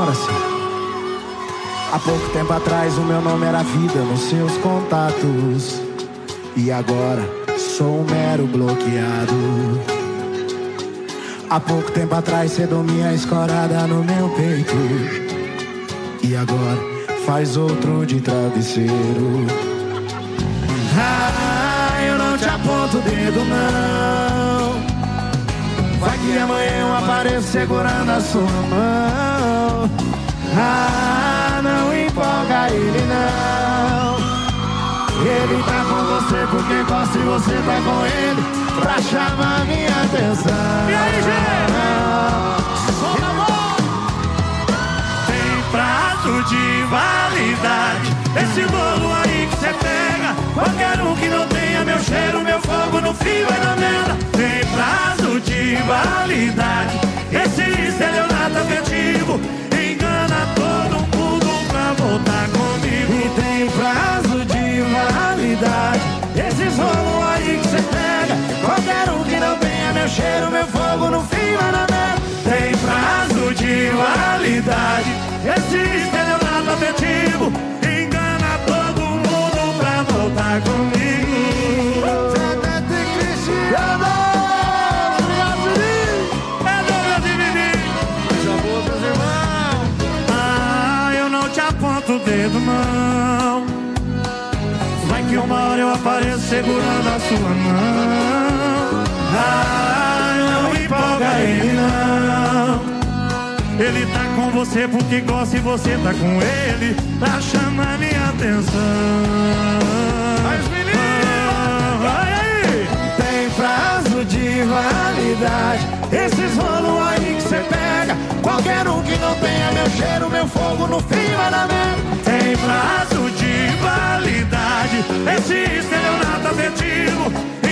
Agora sim. Há pouco tempo atrás o meu nome era vida nos seus contatos, e agora sou um mero bloqueado. Há pouco tempo atrás você dormia escorada no meu peito, e agora faz outro de travesseiro. Eu não te aponto o dedo não. Vai que amanhã eu apareço segurando a sua mão. Não empolga ele não. Ele tá com você porque gosta e você tá com ele pra chamar minha atenção. E aí, gente? Solta a mão! Tem prazo de validade esse bolo aí que cê pega. Qualquer um que não tenha meu cheiro, meu fogo no fio e na merda. Tem prazo de validade esse estelionato afetivo engana todo mundo pra voltar comigo. E tem prazo de validade esses rolos aí que cê pega. Qualquer um que não tenha meu cheiro, meu fogo no fio e na merda. Tem prazo de validade esse estelionato afetivo engana todo mundo pra voltar comigo. Cristiano! Obrigado, Vinícius! É Douglas e Vinícius! Coisa boa, meus irmãos! Eu não te aponto o dedo, não. Vai que uma hora eu apareço segurando a sua mão. Não empolga ele, não. Ele tá com você porque gosta e você tá com ele pra chamar minha atenção. Mas aí! Tem prazo de validade esses rolos aí que cê pega. Qualquer um que não tenha meu cheiro, meu fogo no fio vai na merda. Tem prazo de validade esse estelionato afetivo